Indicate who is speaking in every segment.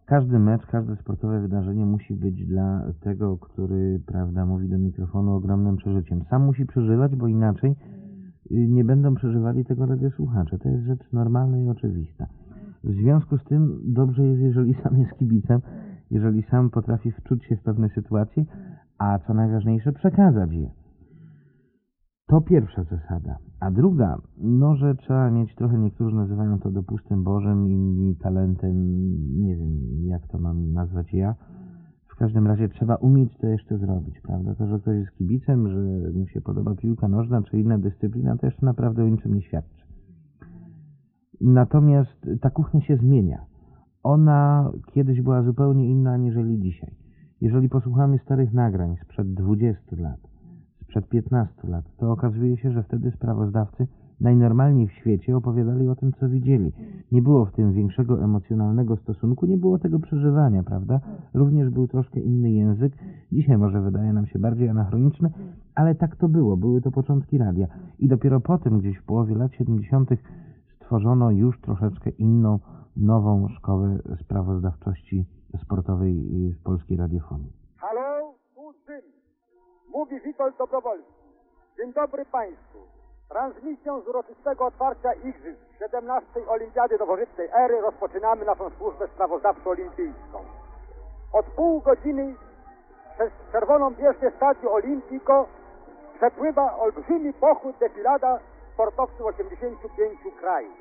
Speaker 1: Każdy mecz, każde sportowe wydarzenie musi być dla tego, który, prawda, mówi do mikrofonu, ogromnym przeżyciem. Sam musi przeżywać, bo inaczej nie będą przeżywali tego radiosłuchacze. To jest rzecz normalna i oczywista. W związku z tym dobrze jest, jeżeli sam jest kibicem, jeżeli sam potrafi wczuć się w pewne sytuacje, a co najważniejsze, przekazać je. To pierwsza zasada. A druga, no, że trzeba mieć trochę, niektórzy nazywają to dopustem Bożym, inni talentem, nie wiem, jak to mam nazwać ja. W każdym razie trzeba umieć to jeszcze zrobić, prawda? To, że ktoś jest kibicem, że mu się podoba piłka nożna czy inna dyscyplina, to jeszcze naprawdę o niczym nie świadczy. Natomiast ta kuchnia się zmienia. Ona kiedyś była zupełnie inna aniżeli dzisiaj. Jeżeli posłuchamy starych nagrań sprzed 20 lat, sprzed 15 lat, to okazuje się, że wtedy sprawozdawcy najnormalniej w świecie opowiadali o tym, co widzieli. Nie było w tym większego emocjonalnego stosunku, nie było tego przeżywania, prawda? Również był troszkę inny język. Dzisiaj może wydaje nam się bardziej anachroniczny, ale tak to było. Były to początki radia. I dopiero potem, gdzieś w połowie lat 70. stworzono już troszeczkę inną, nową szkołę sprawozdawczości sportowej w polskiej radiofonii.
Speaker 2: Halo, tu Rzym. Mówi Witold Dobrowolski. Dzień dobry Państwu. Transmisją z uroczystego otwarcia Igrzysk 17. Olimpiady Nowożytnej Ery rozpoczynamy naszą służbę sprawozdawczo-olimpijską. Od pół godziny przez czerwoną bieżnię Stadium Olimpico przepływa olbrzymi pochód defilada sportowców 85 krajów.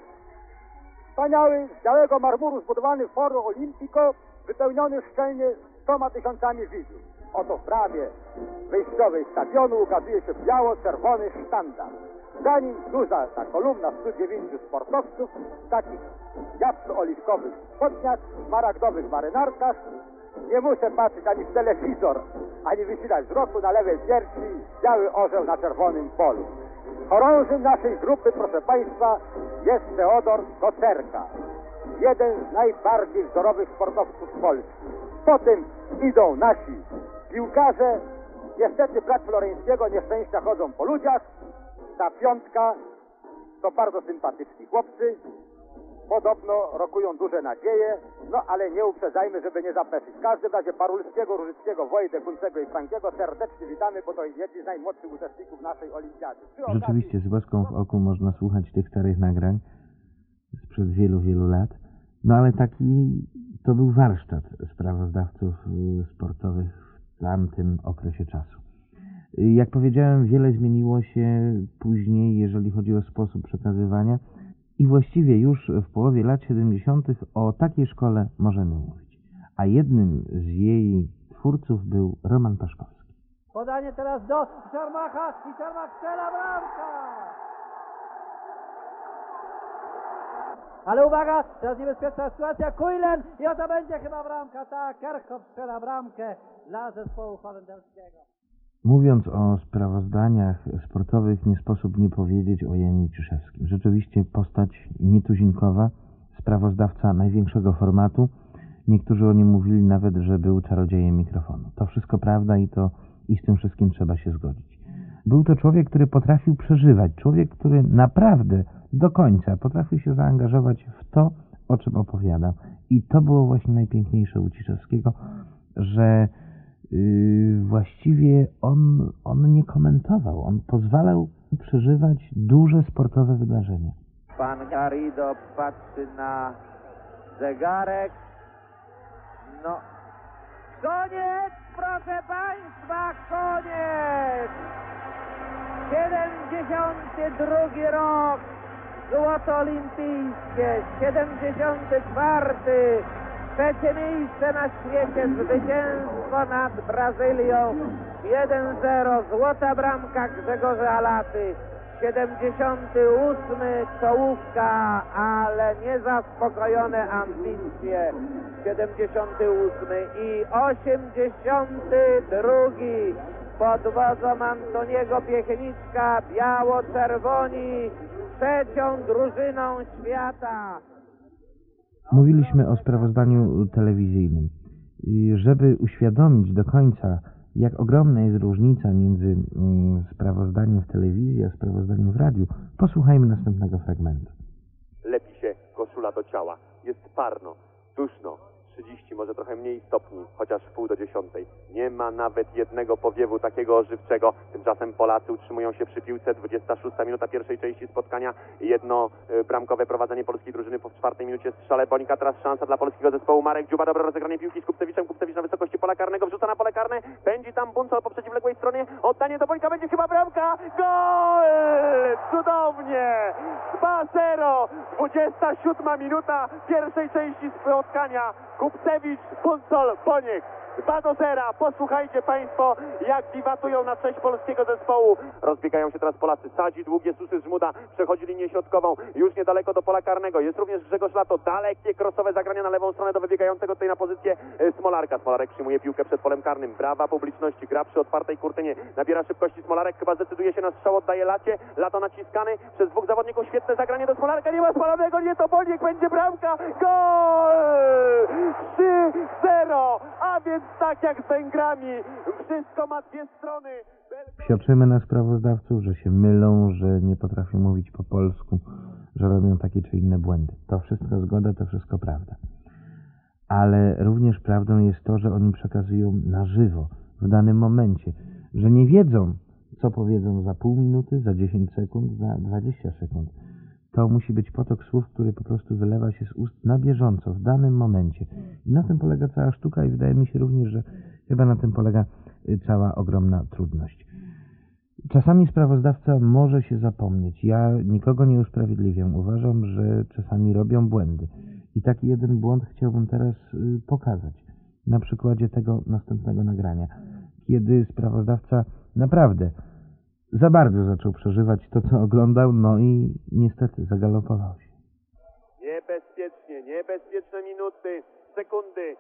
Speaker 2: Wspaniały, z białego marmuru zbudowany Forum Olimpico, wypełniony szczelnie 100 000 widzów. Oto w bramie wejściowej stadionu ukazuje się biało-czerwony sztandar. Za nim duża ta kolumna 109 sportowców w takich jasno-oliwkowych spodniach, szmaragdowych marynarkach. Nie muszę patrzeć ani w telewizor, ani wysilać wzroku na lewej piersi biały orzeł na czerwonym polu. Chorążym naszej grupy, proszę Państwa, jest Teodor Kocerka, jeden z najbardziej wzorowych sportowców Polski. Potem idą nasi piłkarze. Niestety brat Floreńskiego nieszczęścia chodzą po ludziach. Ta piątka to bardzo sympatyczni chłopcy. Podobno rokują duże nadzieje, no ale nie uprzedzajmy, żeby nie zapeszyć. W każdym razie Parulskiego, Różyckiego, Wojdę, Kuncego i Frankiego serdecznie witamy, bo to jedni z najmłodszych uczestników naszej olimpiady.
Speaker 1: Rzeczywiście z łezką w oku można słuchać tych starych nagrań sprzed wielu, wielu lat. No ale taki to był warsztat sprawozdawców sportowych w tamtym okresie czasu. Jak powiedziałem, wiele zmieniło się później, jeżeli chodzi o sposób przekazywania i właściwie już w połowie lat 70. o takiej szkole możemy mówić. A jednym z jej twórców był Roman Paszkowski.
Speaker 3: Podanie teraz do Czarmacha i Czarmach strzela, bramka! Ale uwaga, teraz niebezpieczna sytuacja, Kujlen i oto będzie chyba bramka, tak, Kerkhoff strzela bramkę dla zespołu holenderskiego.
Speaker 1: Mówiąc o sprawozdaniach sportowych, nie sposób nie powiedzieć o Janie Ciszewskim. Rzeczywiście postać nietuzinkowa, sprawozdawca największego formatu. Niektórzy o nim mówili nawet, że był czarodziejem mikrofonu. To wszystko prawda i z tym wszystkim trzeba się zgodzić. Był to człowiek, który potrafił przeżywać, człowiek, który naprawdę do końca potrafił się zaangażować w to, o czym opowiadał. I to było właśnie najpiękniejsze u Ciszewskiego, że właściwie on nie komentował, on pozwalał przeżywać duże sportowe wydarzenia.
Speaker 4: Pan Garrido patrzy na zegarek. No, koniec, proszę Państwa, koniec! 72 rok, złoto olimpijskie, 74. Trzecie miejsce na świecie, zwycięstwo nad Brazylią, 1-0, złota bramka Grzegorza Alaty, 78. czołówka, ale niezaspokojone ambicje, 78. i 82. pod wodzą Antoniego Piechniczka, biało-czerwoni, trzecią drużyną świata.
Speaker 1: Mówiliśmy o sprawozdaniu telewizyjnym. Żeby uświadomić do końca, jak ogromna jest różnica między sprawozdaniem w telewizji a sprawozdaniem w radiu, posłuchajmy następnego fragmentu.
Speaker 5: Lepi się koszula do ciała. Jest parno, duszno, 30, może trochę mniej stopni, chociaż w pół do 10. Nie ma nawet jednego powiewu takiego ożywczego. Tymczasem Polacy utrzymują się przy piłce. 26 minuta pierwszej części spotkania. Jedno bramkowe prowadzenie polskiej drużyny po 4 minucie strzale Bońka. Teraz szansa dla polskiego zespołu. Marek Dziuba, dobre rozegranie piłki z Kupcewiczem. Kupcewicz na wysokości pola karnego, wrzuca na pole karne. Pędzi tam Buncol po przeciwległej stronie. Oddanie do Bońka, będzie chyba bramka. Gol! Cudownie! 2-0. 27 minuta pierwszej części spotkania. Kupcewicz, Buncol, Boniek. 2-0. Posłuchajcie Państwo, jak wiwatują na cześć polskiego zespołu. Rozbiegają się teraz Polacy. Sadzi, długie susy, Żmuda. Przechodzi linię środkową. Już niedaleko do pola karnego. Jest również Grzegorz Lato. Dalekie krosowe zagranie na lewą stronę do wybiegającego tutaj na pozycję Smolarka. Smolarek przyjmuje piłkę przed polem karnym. Brawa publiczności. Gra przy otwartej kurtynie. Nabiera szybkości Smolarek. Chyba zdecyduje się na strzał. Oddaje Lacie. Lato naciskany przez dwóch zawodników. Świetne zagranie do Smolarka. Nie ma spalonego. Nie to Boniek. Będzie bramka. Gol! 3-0. A więc tak jak z Węgrami. Wszystko ma dwie strony.
Speaker 1: Psioczymy na sprawozdawców, że się mylą, że nie potrafią mówić po polsku, że robią takie czy inne błędy. To wszystko zgoda, to wszystko prawda. Ale również prawdą jest to, że oni przekazują na żywo, w danym momencie, że nie wiedzą, co powiedzą za pół minuty, za 10 sekund, za 20 sekund. To musi być potok słów, który po prostu wylewa się z ust na bieżąco, w danym momencie. I na tym polega cała sztuka i wydaje mi się również, że chyba na tym polega cała ogromna trudność. Czasami sprawozdawca może się zapomnieć. Ja nikogo nie usprawiedliwiam. Uważam, że czasami robią błędy. I taki jeden błąd chciałbym teraz pokazać. Na przykładzie tego następnego nagrania. Kiedy sprawozdawca naprawdę za bardzo zaczął przeżywać to, co oglądał, no i niestety zagalopował się.
Speaker 5: Niebezpieczne minuty, sekundy.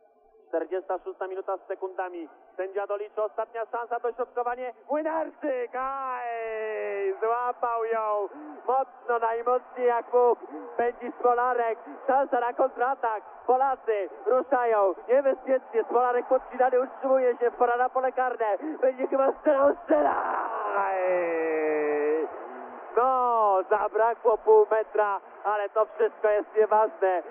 Speaker 5: 46 minuta z sekundami. Sędzia doliczy, ostatnia szansa, dośrodkowanie. Młynarczyk! Aj! Złapał ją mocno, najmocniej jak mógł. Pędzi Smolarek. Szansa na kontratak. Polacy ruszają. Niebezpiecznie. Smolarek podcinany utrzymuje się. Pora na pole karne. Będzie chyba strzela. Aj! No, zabrakło pół metra, ale to wszystko jest nieważne.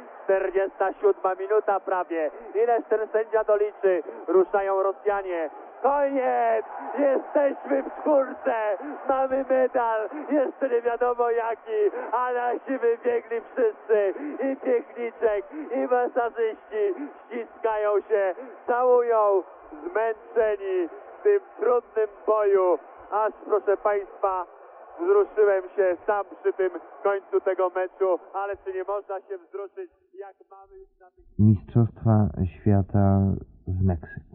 Speaker 5: 47 minuta prawie. Ileż ten sędzia doliczy? Ruszają Rosjanie. Koniec! Jesteśmy w czwórce! Mamy medal! Jeszcze nie wiadomo jaki, ale nasi wybiegli wszyscy. I Piechniczek, i masażyści ściskają się, całują, zmęczeni w tym trudnym boju. Aż, proszę Państwa, wzruszyłem się sam przy tym końcu tego meczu, ale czy nie można się wzruszyć, jak mamy już na tych...
Speaker 1: Mistrzostwa Świata w Meksyku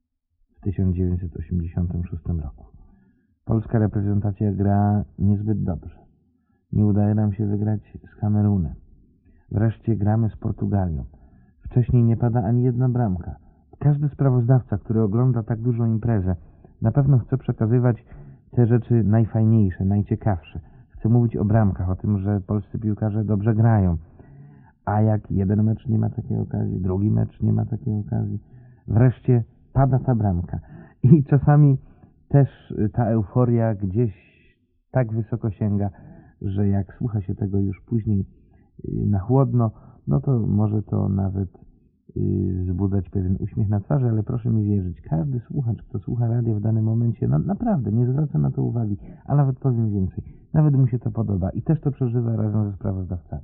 Speaker 1: w 1986 roku. Polska reprezentacja gra niezbyt dobrze. Nie udaje nam się wygrać z Kamerunem. Wreszcie gramy z Portugalią. Wcześniej nie pada ani jedna bramka. Każdy sprawozdawca, który ogląda tak dużą imprezę, na pewno chce przekazywać te rzeczy najfajniejsze, najciekawsze. Chcę mówić o bramkach, o tym, że polscy piłkarze dobrze grają. A jak jeden mecz nie ma takiej okazji, drugi mecz nie ma takiej okazji, wreszcie pada ta bramka. I czasami też ta euforia gdzieś tak wysoko sięga, że jak słucha się tego już później na chłodno, no to może to nawet wzbudzać pewien uśmiech na twarzy, ale proszę mi wierzyć, każdy słuchacz, kto słucha radia w danym momencie, no naprawdę nie zwraca na to uwagi, a nawet powiem więcej, nawet mu się to podoba i też to przeżywa razem ze sprawozdawcami.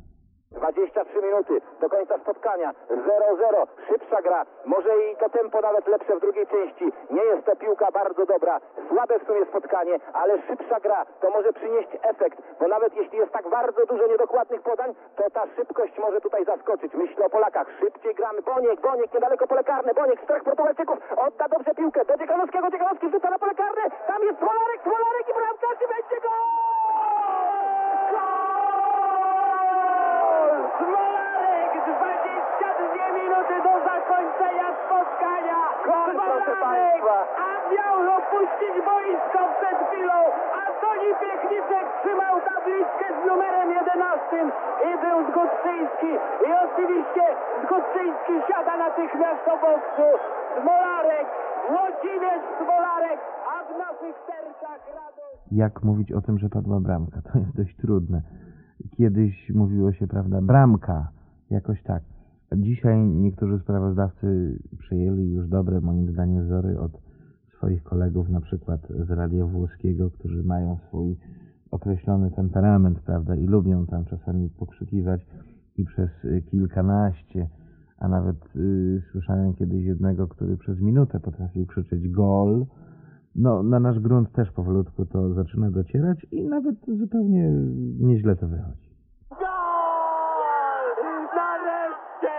Speaker 2: 23 minuty do końca spotkania, 0-0, szybsza gra, może i to tempo nawet lepsze w drugiej części. Nie jest to piłka bardzo dobra, słabe w sumie spotkanie, ale szybsza gra to może przynieść efekt, bo nawet jeśli jest tak bardzo dużo niedokładnych podań, to ta szybkość może tutaj zaskoczyć. Myślę o Polakach, szybciej gramy, Boniek, niedaleko pole karne, Boniek z 3 Portugalczyków, odda dobrze piłkę do Dziekanowskiego, Dziekanowski wrzuca na pole karne, tam jest Smolarek i bramka, czy będzie gol! Smolarek, 22 minuty do zakończenia spotkania. Smolarek, a miał opuścić boisko przed chwilą. Antoni Piechniczek trzymał tabliczkę z numerem 11 i był Zgódczyński. I oczywiście Zgódczyński siada natychmiast do boksu. Smolarek, Włodzimierz Smolarek, a w naszych sercach radość.
Speaker 1: Jak mówić o tym, że padła bramka? To jest dość trudne. Kiedyś mówiło się, prawda, bramka, jakoś tak. Dzisiaj niektórzy sprawozdawcy przejęli już dobre, moim zdaniem, wzory od swoich kolegów, na przykład z Radia Włoskiego, którzy mają swój określony temperament, prawda, i lubią tam czasami pokrzykiwać i przez kilkanaście, a nawet słyszałem kiedyś jednego, który przez minutę potrafił krzyczeć gol. No, na nasz grunt też powolutku to zaczyna docierać i nawet zupełnie nieźle to wychodzi.
Speaker 4: Gol! Nareszcie!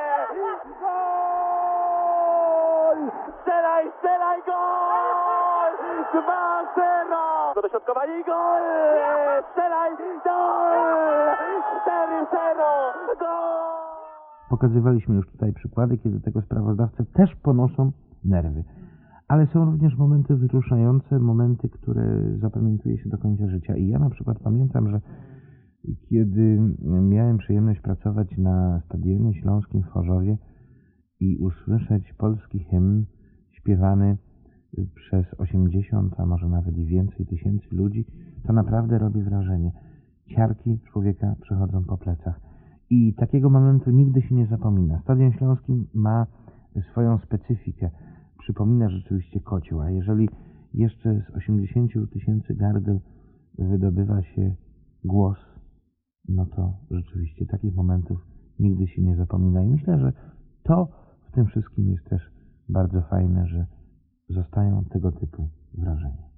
Speaker 4: Gol! Strzelaj, strzelaj, gol! 2-0! Dośrodkowanie i gol! Strzelaj, gol! 4-0! Gol!
Speaker 1: Pokazywaliśmy już tutaj przykłady, kiedy tego sprawozdawcy też ponoszą nerwy. Ale są również momenty wzruszające, momenty, które zapamiętuje się do końca życia. I ja na przykład pamiętam, że kiedy miałem przyjemność pracować na Stadionie Śląskim w Chorzowie i usłyszeć polski hymn śpiewany przez 80, a może nawet i więcej tysięcy ludzi, to naprawdę robi wrażenie. Ciarki człowieka przechodzą po plecach. I takiego momentu nigdy się nie zapomina. Stadion Śląski ma swoją specyfikę. Przypomina rzeczywiście kocioł, a jeżeli jeszcze z 80 tysięcy gardeł wydobywa się głos, no to rzeczywiście takich momentów nigdy się nie zapomina. I myślę, że to w tym wszystkim jest też bardzo fajne, że zostają tego typu wrażenia.